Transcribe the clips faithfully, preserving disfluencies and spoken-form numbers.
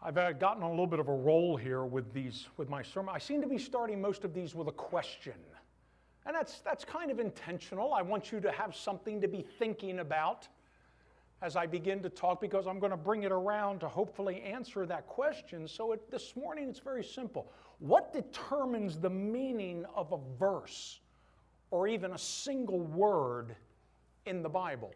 I've uh, gotten on a little bit of a roll here with these, with my sermon. I seem to be starting most of these with a question. And that's, that's kind of intentional. I want you to have something to be thinking about as I begin to talk, because I'm going to bring it around to hopefully answer that question. So it, this morning it's very simple. What determines the meaning of a verse or even a single word in the Bible?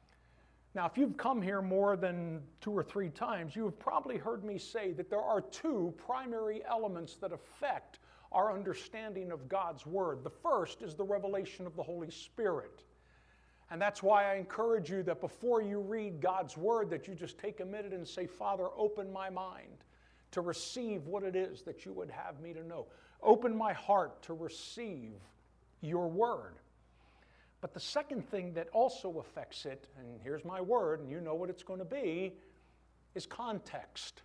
Now, if you've come here more than two or three times, you have probably heard me say that there are two primary elements that affect our understanding of God's Word. The first is the revelation of the Holy Spirit. And that's why I encourage you that before you read God's Word, that you just take a minute and say, Father, open my mind to receive what it is that you would have me to know. Open my heart to receive your Word. But the second thing that also affects it, and here's my word, and you know what it's going to be, is context.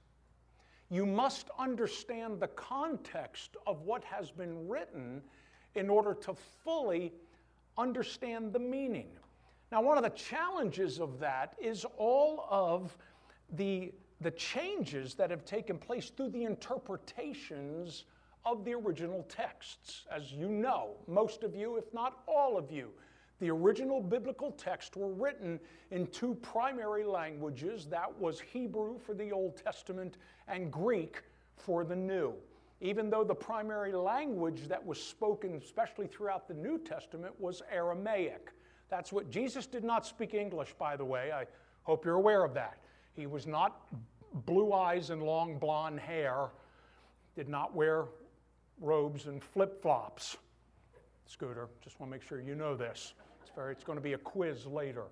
You must understand the context of what has been written in order to fully understand the meaning. Now, one of the challenges of that is all of the, the changes that have taken place through the interpretations of the original texts. As you know, most of you, if not all of you, the original biblical texts were written in two primary languages. That was Hebrew for the Old Testament and Greek for the New. Even though the primary language that was spoken, especially throughout the New Testament, was Aramaic. That's what Jesus did not speak English, by the way. I hope you're aware of that. He was not blue eyes and long blonde hair, did not wear robes and flip-flops. Scooter, just want to make sure you know this. It's, very, it's going to be a quiz later.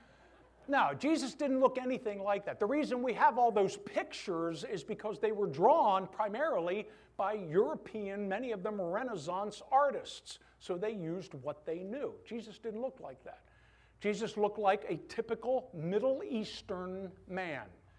Now, Jesus didn't look anything like that. The reason we have all those pictures is because they were drawn primarily by European, many of them Renaissance artists. So they used what they knew. Jesus didn't look like that. Jesus looked like a typical Middle Eastern man.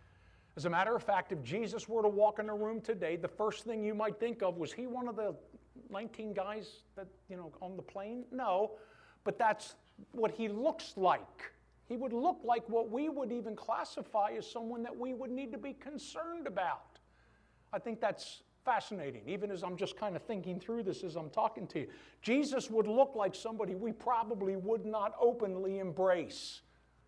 As a matter of fact, if Jesus were to walk in a room today, the first thing you might think of, was he one of the nineteen guys that, you know, on the plane? No, but that's what he looks like. He would look like what we would even classify as someone that we would need to be concerned about. I think that's fascinating, even as I'm just kind of thinking through this as I'm talking to you. Jesus would look like somebody we probably would not openly embrace.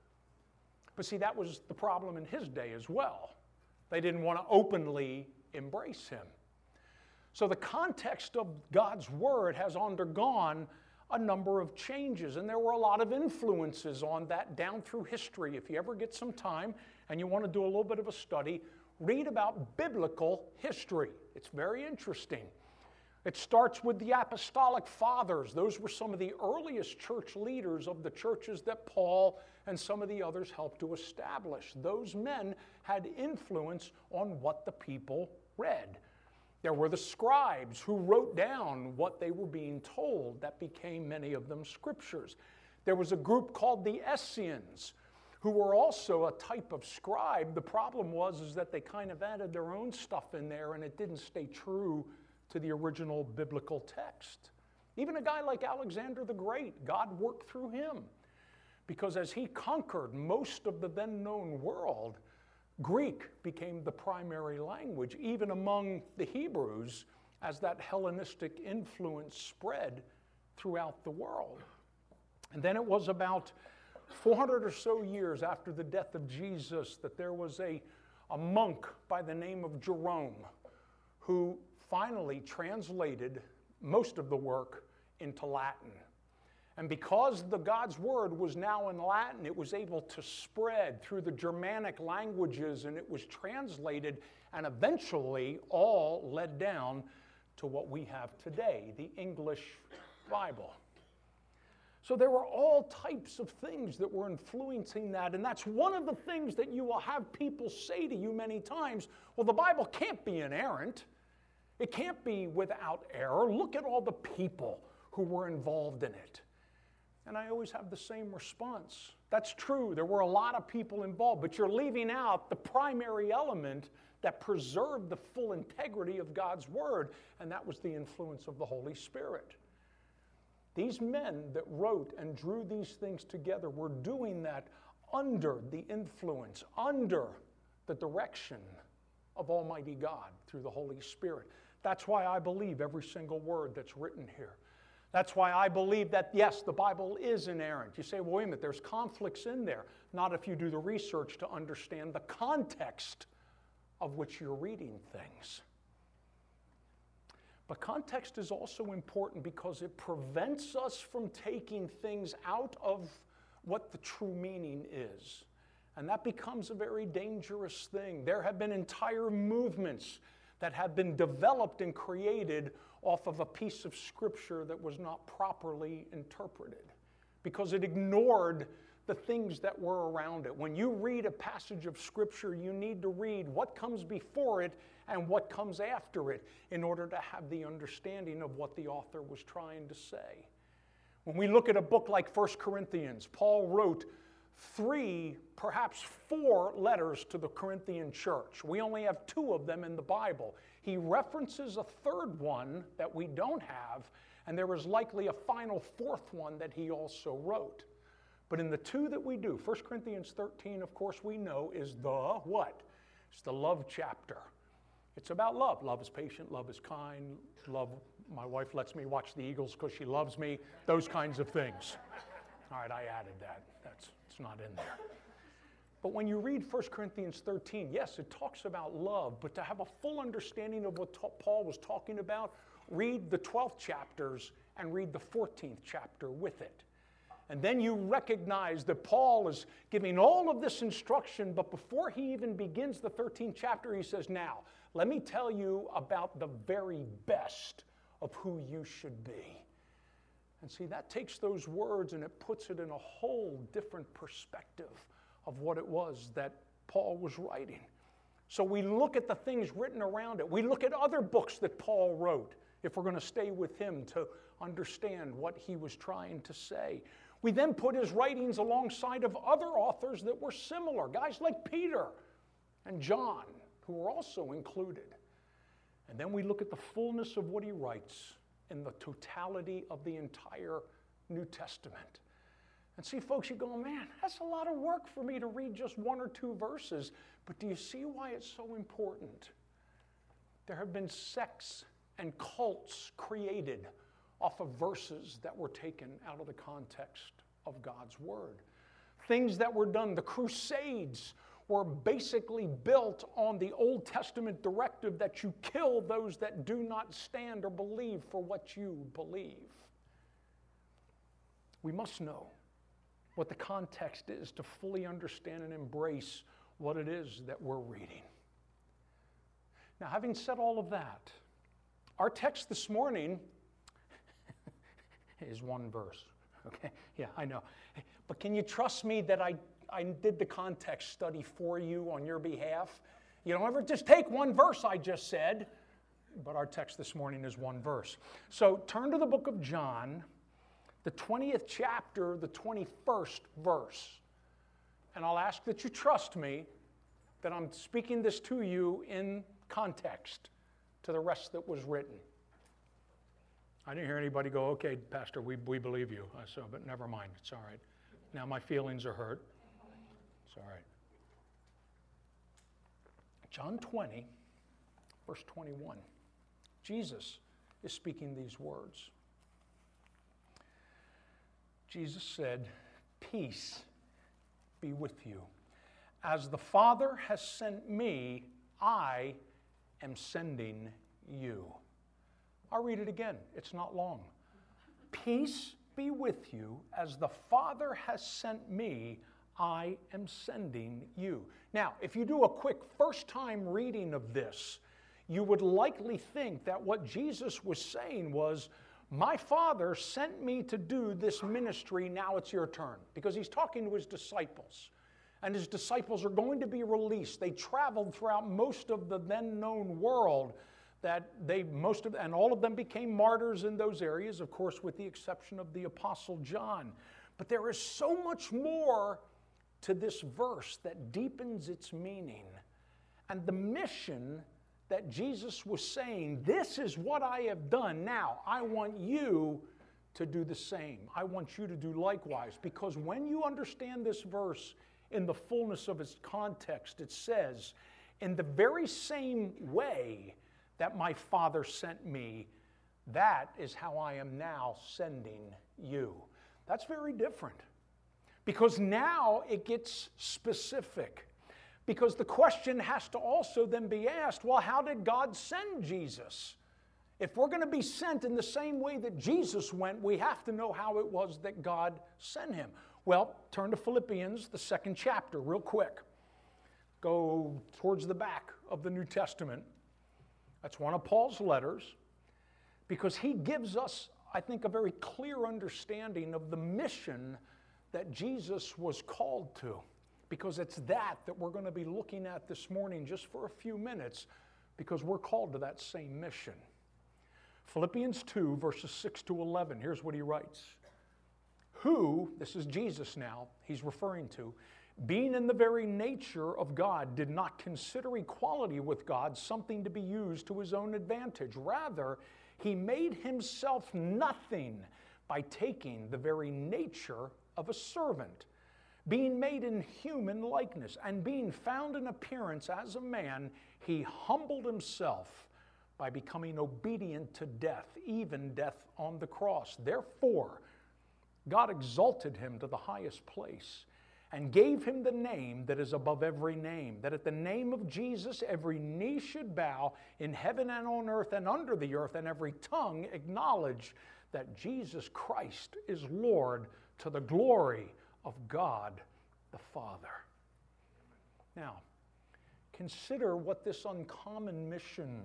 But see, that was the problem in his day as well. They didn't want to openly embrace him. So the context of God's Word has undergone a number of changes, and there were a lot of influences on that down through history. If you ever get some time and you want to do a little bit of a study, read about biblical history. It's very interesting. It starts with the Apostolic Fathers. Those were some of the earliest church leaders of the churches that Paul and some of the others helped to establish. Those men had influence on what the people read. There were the scribes who wrote down what they were being told. That became, many of them, scriptures. There was a group called the Essenes, who were also a type of scribe. The problem was is that they kind of added their own stuff in there, and it didn't stay true to the original biblical text. Even a guy like Alexander the Great, God worked through him, because as he conquered most of the then known world, Greek became the primary language, even among the Hebrews, as that Hellenistic influence spread throughout the world. And then it was about four hundred or so years after the death of Jesus that there was a, a monk by the name of Jerome who finally translated most of the work into Latin. And because the God's Word was now in Latin, it was able to spread through the Germanic languages, and it was translated, and eventually all led down to what we have today, the English Bible. So there were all types of things that were influencing that, and that's one of the things that you will have people say to you many times, well, the Bible can't be inerrant. It can't be without error. Look at all the people who were involved in it. And I always have the same response. That's true. There were a lot of people involved, but you're leaving out the primary element that preserved the full integrity of God's Word, and that was the influence of the Holy Spirit. These men that wrote and drew these things together were doing that under the influence, under the direction of Almighty God through the Holy Spirit. That's why I believe every single word that's written here. That's why I believe that, yes, the Bible is inerrant. You say, well, wait a minute, there's conflicts in there. Not if you do the research to understand the context of which you're reading things. But context is also important because it prevents us from taking things out of what the true meaning is. And that becomes a very dangerous thing. There have been entire movements that have been developed and created off of a piece of Scripture that was not properly interpreted because it ignored the things that were around it. When you read a passage of Scripture, you need to read what comes before it and what comes after it in order to have the understanding of what the author was trying to say. When we look at a book like First Corinthians, Paul wrote three, perhaps four letters to the Corinthian church. We only have two of them in the Bible. He references a third one that we don't have, and there is likely a final fourth one that he also wrote. But in the two that we do, First Corinthians thirteen, of course, we know is the what? It's the love chapter. It's about love. Love is patient, love is kind, love, my wife lets me watch the Eagles because she loves me, those kinds of things. All right, I added that. That's, it's not in there. But when you read First Corinthians thirteen, yes, it talks about love, but to have a full understanding of what Paul was talking about, read the twelfth chapters and read the fourteenth chapter with it. And then you recognize that Paul is giving all of this instruction, but before he even begins the thirteenth chapter, he says, now, let me tell you about the very best of who you should be. And see, that takes those words and it puts it in a whole different perspective of what it was that Paul was writing. So we look at the things written around it. We look at other books that Paul wrote, if we're going to stay with him to understand what he was trying to say. We then put his writings alongside of other authors that were similar, guys like Peter and John, who were also included. And then we look at the fullness of what he writes in the totality of the entire New Testament. And see, folks, you go, man, that's a lot of work for me to read just one or two verses. But do you see why it's so important? There have been sects and cults created off of verses that were taken out of the context of God's Word. Things that were done, the Crusades were basically built on the Old Testament directive that you kill those that do not stand or believe for what you believe. We must know what the context is to fully understand and embrace what it is that we're reading. Now, having said all of that, our text this morning is one verse, okay? Yeah, I know. But can you trust me that I, I did the context study for you on your behalf? You don't ever just take one verse I just said, but our text this morning is one verse. So turn to the book of John, the twentieth chapter, the twenty-first verse. And I'll ask that you trust me that I'm speaking this to you in context to the rest that was written. I didn't hear anybody go, okay, Pastor, we, we believe you. I said, but never mind, it's all right. Now my feelings are hurt. It's all right. John twenty, verse twenty-one. Jesus is speaking these words. Jesus said, peace be with you. As the Father has sent me, I am sending you. I'll read it again. It's not long. Peace be with you. As the Father has sent me, I am sending you. Now, if you do a quick first-time reading of this, you would likely think that what Jesus was saying was, my Father sent me to do this ministry, now it's your turn. Because he's talking to his disciples. And his disciples are going to be released. They traveled throughout most of the then known world that they, most of, and all of them became martyrs in those areas, of course, with the exception of the Apostle John. But there is so much more to this verse that deepens its meaning. And the mission that Jesus was saying, this is what I have done. Now, I want you to do the same. I want you to do likewise. Because when you understand this verse in the fullness of its context, it says, In the very same way that my Father sent me, that is how I am now sending you. That's very different. Because now it gets specific. Because the question has to also then be asked, well, how did God send Jesus? If we're going to be sent in the same way that Jesus went, we have to know how it was that God sent him. Well, turn to Philippians, the second chapter, real quick. Go towards the back of the New Testament. That's one of Paul's letters, because he gives us, I think, a very clear understanding of the mission that Jesus was called to. Because it's that that we're going to be looking at this morning just for a few minutes, because we're called to that same mission. Philippians two, verses six to eleven, here's what he writes. Who, this is Jesus now, he's referring to, being in the very nature of God, did not consider equality with God something to be used to his own advantage. Rather, he made himself nothing by taking the very nature of a servant, being made in human likeness, and being found in appearance as a man, he humbled himself by becoming obedient to death, even death on the cross. Therefore, God exalted him to the highest place and gave him the name that is above every name, that at the name of Jesus every knee should bow in heaven and on earth and under the earth, and every tongue acknowledge that Jesus Christ is Lord, to the glory of God the Father. Now, consider what this uncommon mission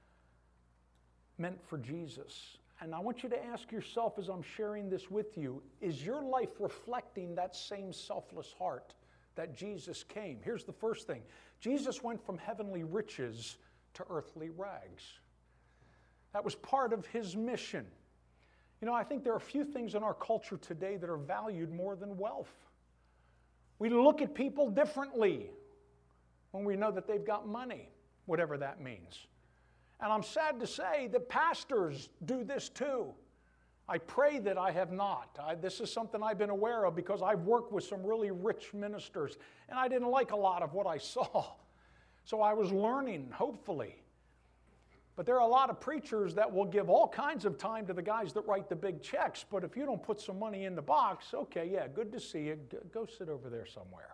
meant for Jesus. And I want you to ask yourself as I'm sharing this with you, is your life reflecting that same selfless heart that Jesus came? Here's the first thing. Jesus went from heavenly riches to earthly rags. That was part of his mission. You know, I think there are a few things in our culture today that are valued more than wealth. We look at people differently when we know that they've got money, whatever that means. And I'm sad to say that pastors do this too. I pray that I have not. I, this is something I've been aware of because I've worked with some really rich ministers, and I didn't like a lot of what I saw. So I was learning, hopefully. But there are a lot of preachers that will give all kinds of time to the guys that write the big checks, but if you don't put some money in the box, okay, yeah, good to see you. Go sit over there somewhere.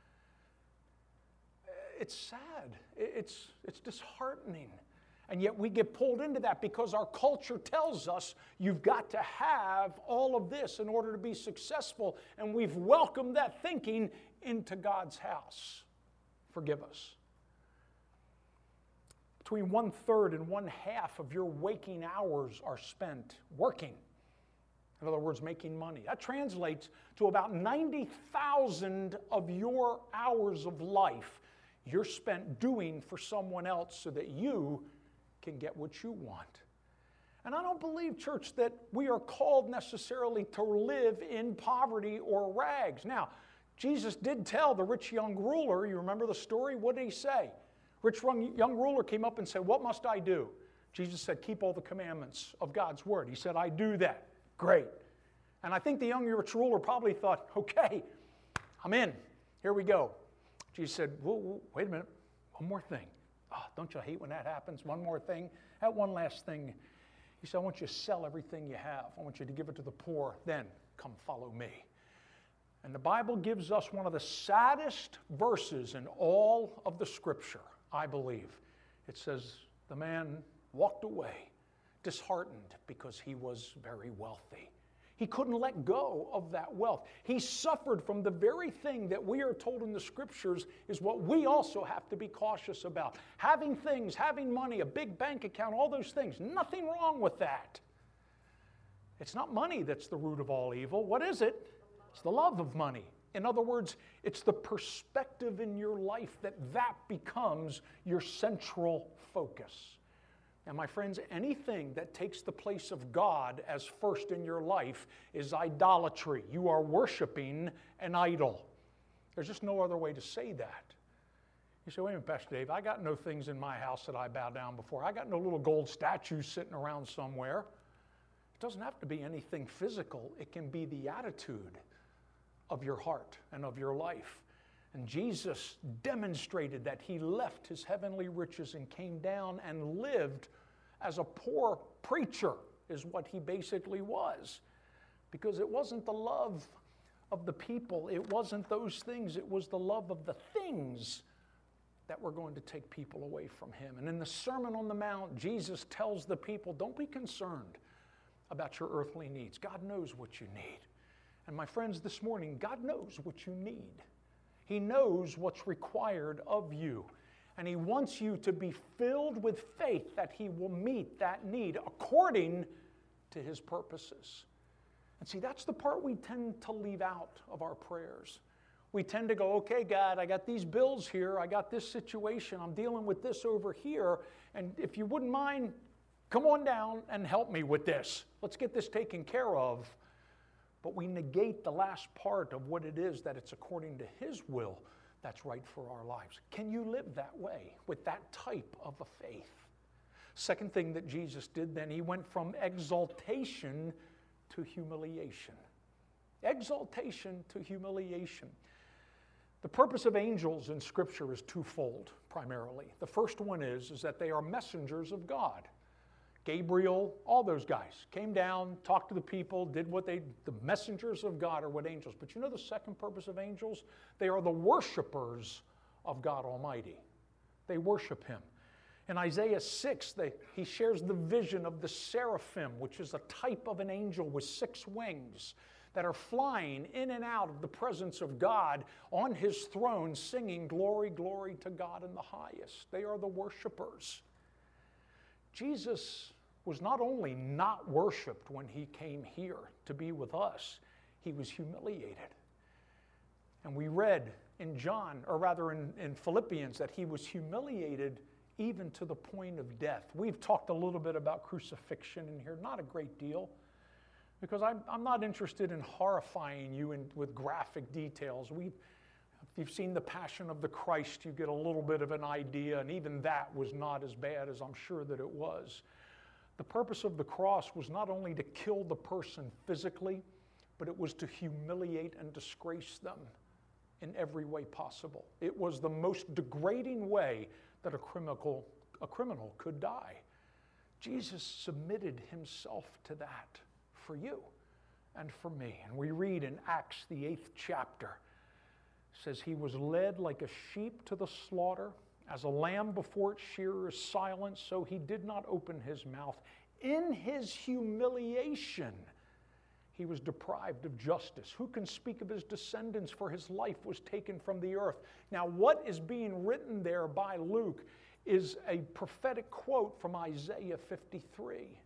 It's sad. It's, it's disheartening. And yet we get pulled into that because our culture tells us you've got to have all of this in order to be successful. And we've welcomed that thinking into God's house. Forgive us. Between one third and one half of your waking hours are spent working. In other words, making money. That translates to about ninety thousand of your hours of life you're spent doing for someone else so that you can get what you want. And I don't believe, church, that we are called necessarily to live in poverty or rags. Now, Jesus did tell the rich young ruler, you remember the story? What did he say? Rich young ruler came up and said, what must I do? Jesus said, keep all the commandments of God's word. He said, I do that. Great. And I think the young rich ruler probably thought, okay, I'm in. Here we go. Jesus said, whoa, whoa, wait a minute, one more thing. Oh, don't you hate when that happens? One more thing. That one last thing. He said, I want you to sell everything you have. I want you to give it to the poor. Then come follow me. And the Bible gives us one of the saddest verses in all of the Scripture, I believe. It says, the man walked away disheartened because he was very wealthy. He couldn't let go of that wealth. He suffered from the very thing that we are told in the Scriptures is what we also have to be cautious about. Having things, having money, a big bank account, all those things. Nothing wrong with that. It's not money that's the root of all evil. What is it? It's the love of money. In other words, it's the perspective in your life that that becomes your central focus. And my friends, anything that takes the place of God as first in your life is idolatry. You are worshiping an idol. There's just no other way to say that. You say, wait a minute, Pastor Dave, I got no things in my house that I bow down before. I got no little gold statues sitting around somewhere. It doesn't have to be anything physical. It can be the attitude of your heart and of your life. And Jesus demonstrated that he left his heavenly riches and came down and lived as a poor preacher, is what he basically was. Because it wasn't the love of the people, it wasn't those things, it was the love of the things that were going to take people away from him. And in the Sermon on the Mount, Jesus tells the people, don't be concerned about your earthly needs. God knows what you need. And my friends, this morning, God knows what you need. He knows what's required of you. And he wants you to be filled with faith that he will meet that need according to his purposes. And see, that's the part we tend to leave out of our prayers. We tend to go, okay, God, I got these bills here. I got this situation. I'm dealing with this over here. And if you wouldn't mind, come on down and help me with this. Let's get this taken care of. But we negate the last part of what it is that it's according to his will that's right for our lives. Can you live that way with that type of a faith? Second thing that Jesus did then, he went from exaltation to humiliation. Exaltation to humiliation. The purpose of angels in Scripture is twofold, primarily. The first one is, is that they are messengers of God. Gabriel, all those guys came down, talked to the people, did what they, the messengers of God are what angels. But you know the second purpose of angels? They are the worshipers of God Almighty. They worship him. In Isaiah six, they, he shares the vision of the seraphim, which is a type of an angel with six wings that are flying in and out of the presence of God on his throne, singing glory, glory to God in the highest. They are the worshipers. Jesus was not only not worshiped when he came here to be with us, he was humiliated. And we read in John, or rather in, in Philippians, that he was humiliated even to the point of death. We've talked a little bit about crucifixion in here, not a great deal, because I'm, I'm not interested in horrifying you in, with graphic details. We, if you've seen The Passion of the Christ, you get a little bit of an idea, and even that was not as bad as I'm sure that it was. The purpose of the cross was not only to kill the person physically, but it was to humiliate and disgrace them in every way possible. It was the most degrading way that a criminal, a criminal could die. Jesus submitted himself to that for you and for me. And we read in Acts, the eighth chapter, it says, he was led like a sheep to the slaughter, as a lamb before its shearer is silent, so he did not open his mouth. In his humiliation, he was deprived of justice. Who can speak of his descendants? For his life was taken from the earth. Now, what is being written there by Luke is a prophetic quote from Isaiah fifty-three.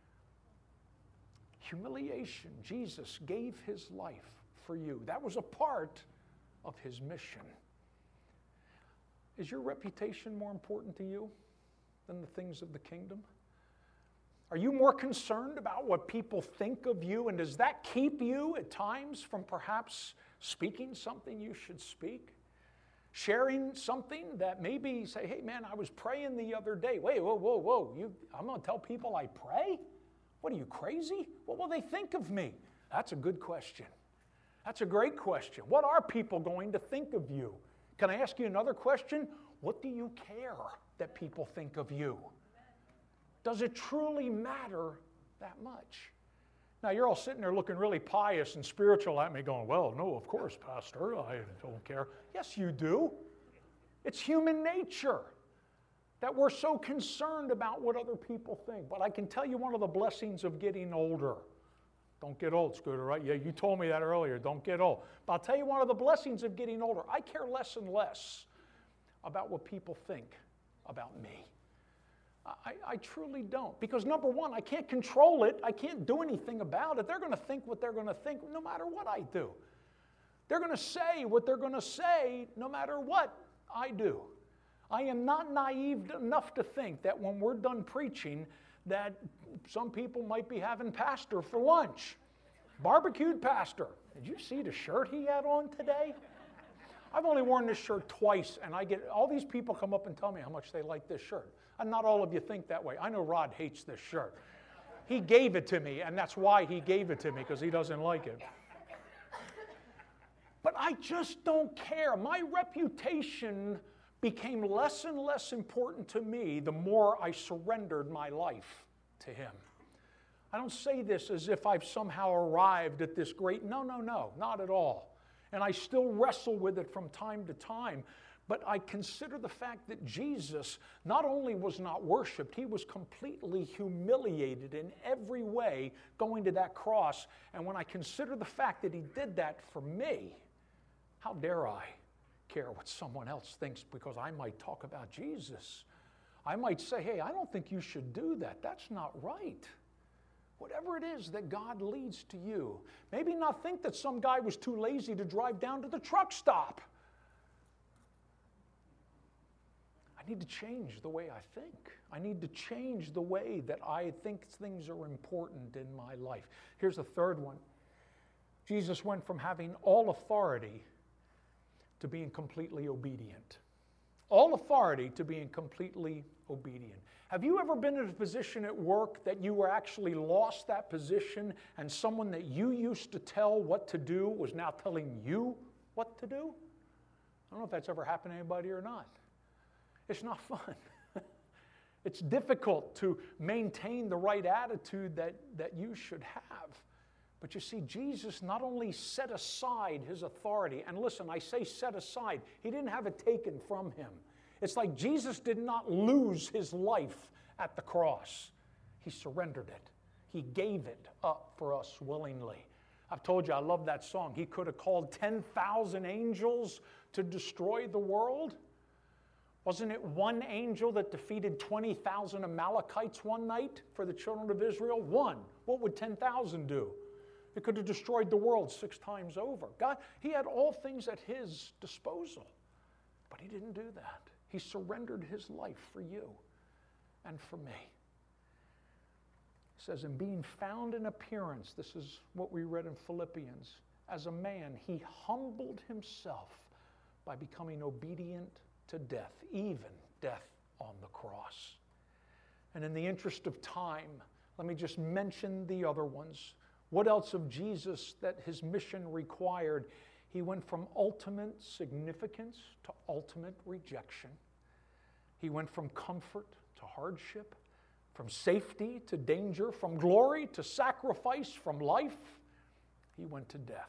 Humiliation. Jesus gave his life for you. That was a part of his mission. Is your reputation more important to you than the things of the kingdom? Are you more concerned about what people think of you, and does that keep you at times from perhaps speaking something you should speak? Sharing something that maybe you say, hey man, I was praying the other day. Wait, whoa, whoa, whoa. You, I'm going to tell people I pray? What are you, crazy? What will they think of me? That's a good question. That's a great question. What are people going to think of you? Can I ask you another question? What do you care that people think of you? Does it truly matter that much? Now, you're all sitting there looking really pious and spiritual at me going, well, no, of course, Pastor, I don't care. Yes, you do. It's human nature that we're so concerned about what other people think. But I can tell you one of the blessings of getting older. Don't get old, Scooter, right? Yeah, you told me that earlier. Don't get old. But I'll tell you one of the blessings of getting older. I care less and less about what people think about me. I, I truly don't. Because number one, I can't control it. I can't do anything about it. They're going to think what they're going to think no matter what I do. They're going to say what they're going to say no matter what I do. I am not naive enough to think that when we're done preaching that some people might be having pastor for lunch. Barbecued pastor. Did you see the shirt he had on today? I've only worn this shirt twice, and I get all these people come up and tell me how much they like this shirt. And not all of you think that way. I know Rod hates this shirt. He gave it to me, and that's why he gave it to me, because he doesn't like it. But I just don't care. My reputation became less and less important to me the more I surrendered my life to Him. I don't say this as if I've somehow arrived at this great, no, no, no, not at all. And I still wrestle with it from time to time. But I consider the fact that Jesus not only was not worshiped, He was completely humiliated in every way going to that cross. And when I consider the fact that He did that for me, how dare I care what someone else thinks because I might talk about Jesus. I might say, hey, I don't think you should do that. That's not right. Whatever it is that God leads to you. Maybe not think that some guy was too lazy to drive down to the truck stop. I need to change the way I think. I need to change the way that I think things are important in my life. Here's the third one. Jesus went from having all authority to being completely obedient. All authority to being completely obedient. Have you ever been in a position at work that you were actually lost that position and someone that you used to tell what to do was now telling you what to do? I don't know if that's ever happened to anybody or not. It's not fun. It's difficult to maintain the right attitude that, that you should have. But you see, Jesus not only set aside His authority, and listen, I say set aside, He didn't have it taken from Him. It's like Jesus did not lose His life at the cross. He surrendered it. He gave it up for us willingly. I've told you, I love that song. He could have called ten thousand angels to destroy the world. Wasn't it one angel that defeated twenty thousand Amalekites one night for the children of Israel? One. What would ten thousand do? It could have destroyed the world six times over. God, He had all things at His disposal, but He didn't do that. He surrendered His life for you and for me. It says, in being found in appearance, this is what we read in Philippians, as a man, He humbled Himself by becoming obedient to death, even death on the cross. And in the interest of time, let me just mention the other ones. What else of Jesus that His mission required? He went from ultimate significance to ultimate rejection. He went from comfort to hardship, from safety to danger, from glory to sacrifice, from life. He went to death.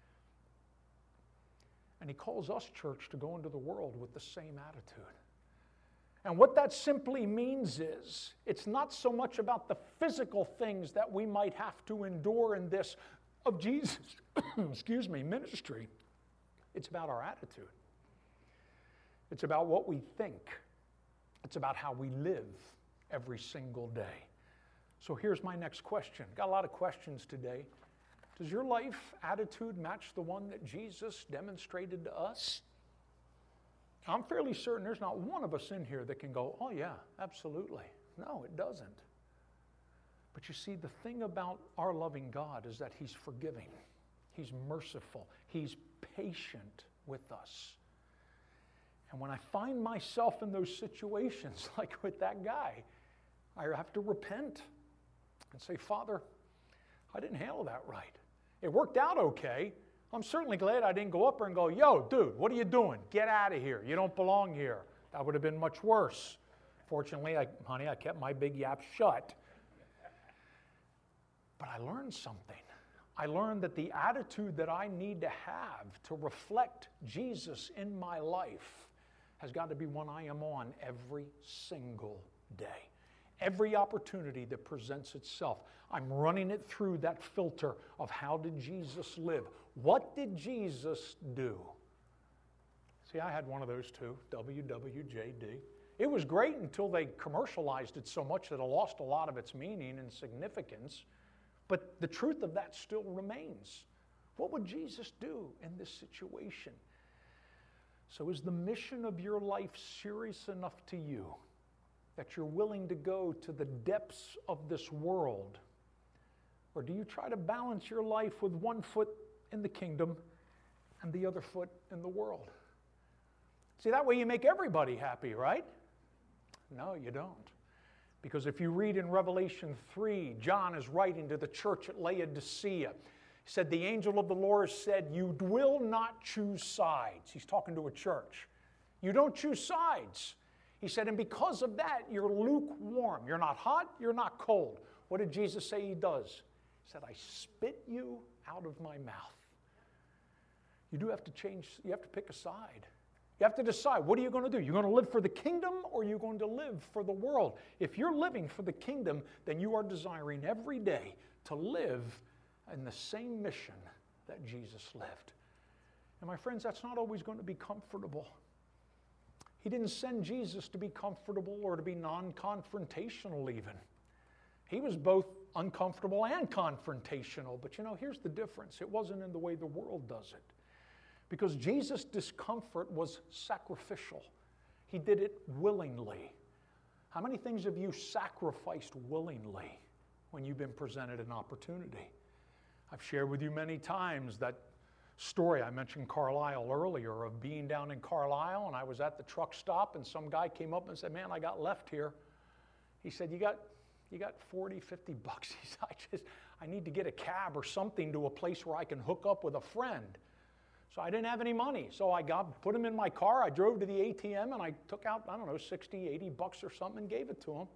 And He calls us, church, to go into the world with the same attitude. And what that simply means is, it's not so much about the physical things that we might have to endure in this of Jesus, excuse me, ministry. It's about our attitude. It's about what we think. It's about how we live every single day. So here's my next question. Got a lot of questions today. Does your life attitude match the one that Jesus demonstrated to us? I'm fairly certain there's not one of us in here that can go, oh yeah, absolutely. No, it doesn't. But you see, the thing about our loving God is that He's forgiving. He's merciful. He's patient with us. And when I find myself in those situations, like with that guy, I have to repent and say, Father, I didn't handle that right. It worked out okay. I'm certainly glad I didn't go up there and go, yo, dude, what are you doing? Get out of here. You don't belong here. That would have been much worse. Fortunately, I, honey, I kept my big yap shut. But I learned something. I learned that the attitude that I need to have to reflect Jesus in my life has got to be one I am on every single day. Every opportunity that presents itself, I'm running it through that filter of how did Jesus live? What did Jesus do? See, I had one of those too, W W J D. It was great until they commercialized it so much that it lost a lot of its meaning and significance. But the truth of that still remains. What would Jesus do in this situation? So is the mission of your life serious enough to you that you're willing to go to the depths of this world? Or do you try to balance your life with one foot in the kingdom and the other foot in the world? See, that way you make everybody happy, right? No, you don't. Because if you read in Revelation three, John is writing to the church at Laodicea. He said, the angel of the Lord said, you will not choose sides. He's talking to a church. You don't choose sides. He said, and because of that, you're lukewarm. You're not hot, you're not cold. What did Jesus say he does? He said, I spit you out of my mouth. You do have to change, you have to pick a side. You have to decide, what are you going to do? You're going to live for the kingdom or you're going to live for the world? If you're living for the kingdom, then you are desiring every day to live in the same mission that Jesus lived. And my friends, that's not always going to be comfortable. He didn't send Jesus to be comfortable or to be non-confrontational even. He was both uncomfortable and confrontational. But you know, here's the difference. It wasn't in the way the world does it. Because Jesus' discomfort was sacrificial. He did it willingly. How many things have you sacrificed willingly when you've been presented an opportunity? I've shared with you many times that story. I mentioned Carlisle earlier, of being down in Carlisle, and I was at the truck stop, and some guy came up and said, man, I got left here. He said, you got, you got forty, fifty bucks. He said, I just, I need to get a cab or something to a place where I can hook up with a friend. So I didn't have any money. So I got, put him in my car. I drove to the A T M and I took out, I don't know, sixty, eighty bucks or something and gave it to him.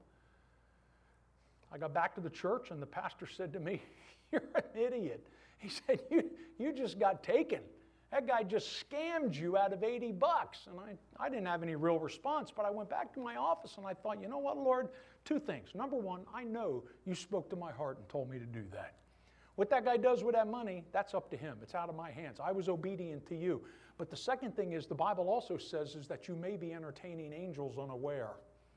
I got back to the church and the pastor said to me, you're an idiot. He said, you, you just got taken. That guy just scammed you out of eighty bucks. And I, I didn't have any real response, but I went back to my office and I thought, you know what, Lord? Two things. Number one, I know you spoke to my heart and told me to do that. What that guy does with that money, that's up to him. It's out of my hands. I was obedient to you. But the second thing is, the Bible also says is that you may be entertaining angels unaware.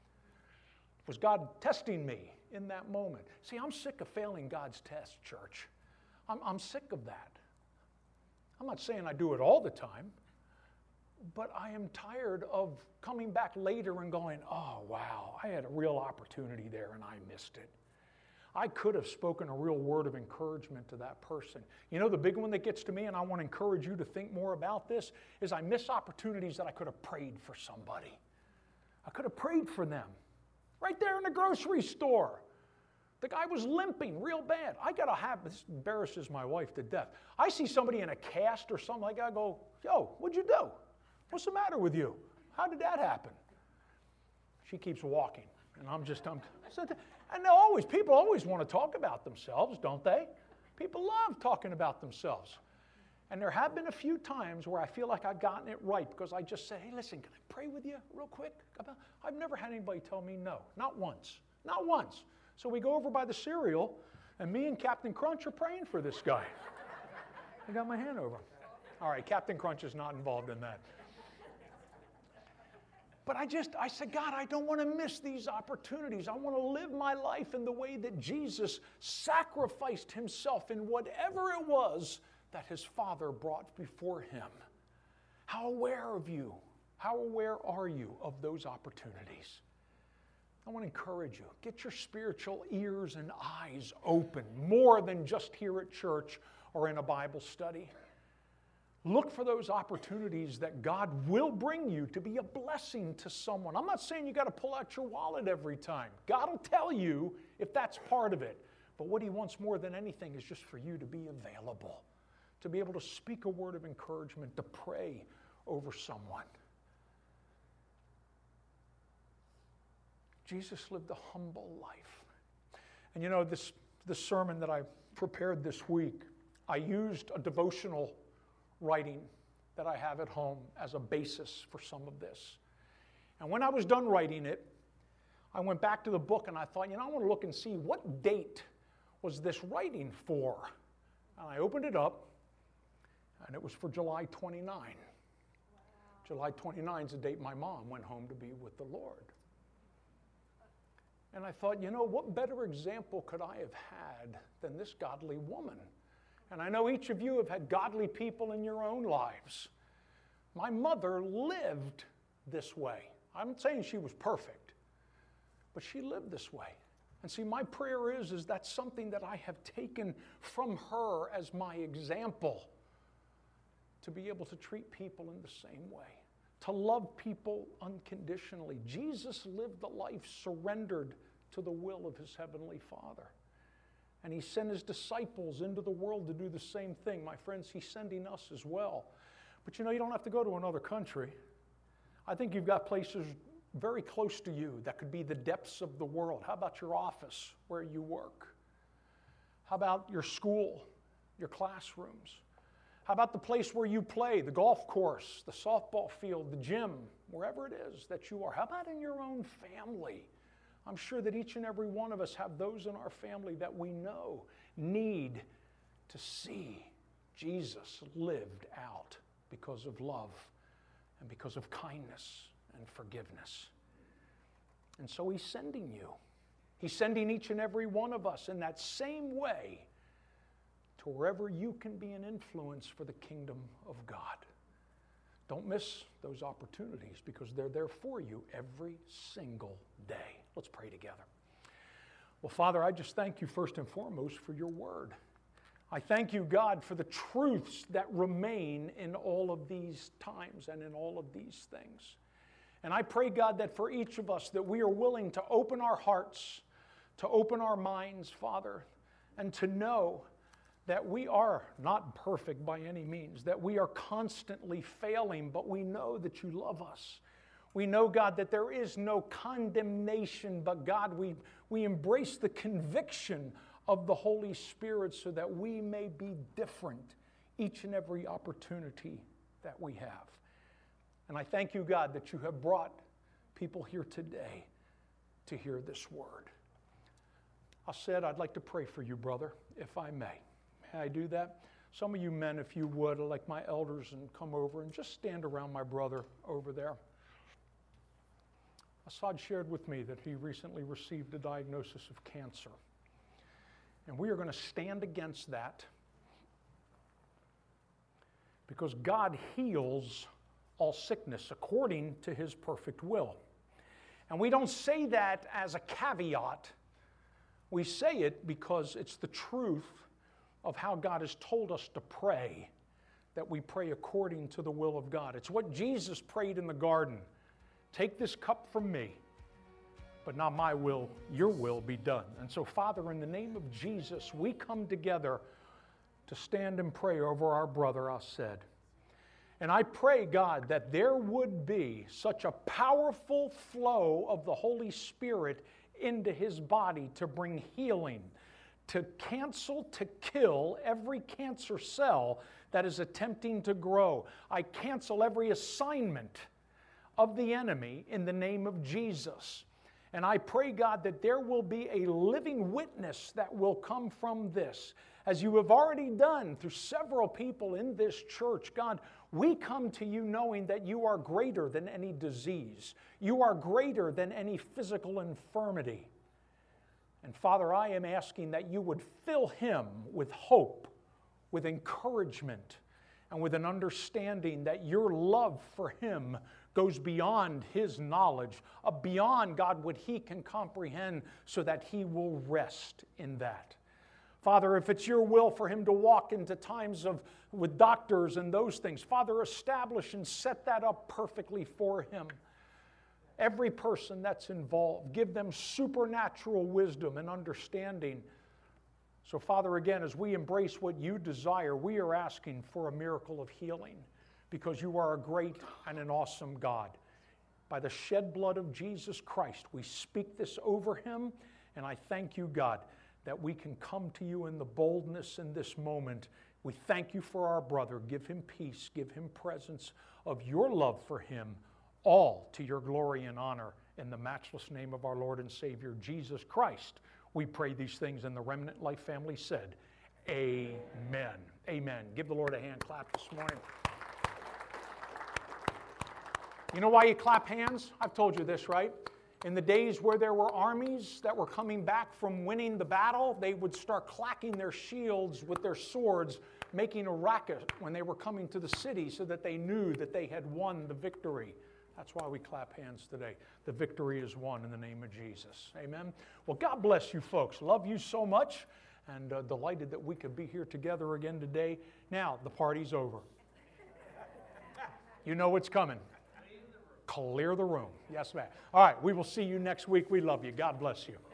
Was God testing me in that moment? See, I'm sick of failing God's test, church. I'm, I'm sick of that. I'm not saying I do it all the time, but I am tired of coming back later and going, oh, wow, I had a real opportunity there and I missed it. I could have spoken a real word of encouragement to that person. You know, the big one that gets to me, and I want to encourage you to think more about this, is I miss opportunities that I could have prayed for somebody. I could have prayed for them right there in the grocery store. The guy was limping real bad. I got to have, this embarrasses my wife to death. I see somebody in a cast or something like that, I go, yo, what'd you do? What's the matter with you? How did that happen? She keeps walking, and I'm just, I'm, and always, people always want to talk about themselves, don't they? People love talking about themselves. And there have been a few times where I feel like I've gotten it right because I just said, hey, listen, can I pray with you real quick? I've never had anybody tell me no, not once, not once. So we go over by the cereal, and me and Captain Crunch are praying for this guy. I got my hand over him. All right, Captain Crunch is not involved in that. But I just, I said, God, I don't want to miss these opportunities. I want to live my life in the way that Jesus sacrificed himself in whatever it was that his Father brought before him. How aware of you, how aware are you of those opportunities? I want to encourage you, get your spiritual ears and eyes open, more than just here at church or in a Bible study. Look for those opportunities that God will bring you to be a blessing to someone. I'm not saying you got to pull out your wallet every time. God will tell you if that's part of it. But what he wants more than anything is just for you to be available, to be able to speak a word of encouragement, to pray over someone. Jesus lived a humble life. And you know, this, this sermon that I prepared this week, I used a devotional writing that I have at home as a basis for some of this. And when I was done writing it, I went back to the book and I thought, you know, I want to look and see what date was this writing for. And I opened it up, and it was for July twenty-ninth. Wow. July twenty-ninth is the date my mom went home to be with the Lord. And I thought, you know, what better example could I have had than this godly woman? And I know each of you have had godly people in your own lives. My mother lived this way. I'm not saying she was perfect, but she lived this way. And see, my prayer is, is that's something that I have taken from her as my example, to be able to treat people in the same way, to love people unconditionally. Jesus lived a life surrendered to the will of his heavenly Father. And He sent His disciples into the world to do the same thing. My friends, He's sending us as well. But you know, you don't have to go to another country. I think you've got places very close to you that could be the depths of the world. How about your office where you work? How about your school, your classrooms? How about the place where you play, the golf course, the softball field, the gym, wherever it is that you are? How about in your own family? I'm sure that each and every one of us have those in our family that we know need to see Jesus lived out because of love and because of kindness and forgiveness. And so He's sending you. He's sending each and every one of us in that same way to wherever you can be an influence for the kingdom of God. Don't miss those opportunities because they're there for you every single day. Let's pray together. Well, Father, I just thank You first and foremost for Your word. I thank You, God, for the truths that remain in all of these times and in all of these things. And I pray, God, that for each of us that we are willing to open our hearts, to open our minds, Father, and to know that we are not perfect by any means, that we are constantly failing, but we know that You love us. We know, God, that there is no condemnation, but God, we, we embrace the conviction of the Holy Spirit so that we may be different each and every opportunity that we have. And I thank You, God, that You have brought people here today to hear this word. I said I'd like to pray for you, brother, if I may. May I do that? Some of you men, if you would, like my elders, and come over and just stand around my brother over there. Assad shared with me that he recently received a diagnosis of cancer. And we are going to stand against that because God heals all sickness according to His perfect will. And we don't say that as a caveat. We say it because it's the truth of how God has told us to pray, that we pray according to the will of God. It's what Jesus prayed in the garden. Take this cup from me, but not my will, Your will be done. And so, Father, in the name of Jesus, we come together to stand and pray over our brother, Ased. And I pray, God, that there would be such a powerful flow of the Holy Spirit into his body to bring healing, to cancel, to kill every cancer cell that is attempting to grow. I cancel every assignment of the enemy in the name of Jesus. And I pray, God, that there will be a living witness that will come from this. As You have already done through several people in this church, God, we come to You knowing that You are greater than any disease. You are greater than any physical infirmity. And Father, I am asking that You would fill him with hope, with encouragement, and with an understanding that Your love for him goes beyond his knowledge, uh, beyond, God, what he can comprehend, so that he will rest in that. Father, if it's Your will for him to walk into times of with doctors and those things, Father, establish and set that up perfectly for him. Every person that's involved, give them supernatural wisdom and understanding. So, Father, again, as we embrace what You desire, we are asking for a miracle of healing, because You are a great and an awesome God. By the shed blood of Jesus Christ, we speak this over him, and I thank You, God, that we can come to You in the boldness in this moment. We thank You for our brother. Give him peace, give him presence of Your love for him, all to Your glory and honor. In the matchless name of our Lord and Savior, Jesus Christ, we pray these things, and the Remnant Life family said, amen. Amen. Give the Lord a hand clap this morning. You know why you clap hands? I've told you this, right? In the days where there were armies that were coming back from winning the battle, they would start clacking their shields with their swords, making a racket when they were coming to the city, so that they knew that they had won the victory. That's why we clap hands today. The victory is won in the name of Jesus. Amen. Well, God bless you folks. Love you so much, and uh, delighted that we could be here together again today. Now, the party's over. You know what's coming. Clear the room. Yes, ma'am. All right, we will see you next week. We love you. God bless you.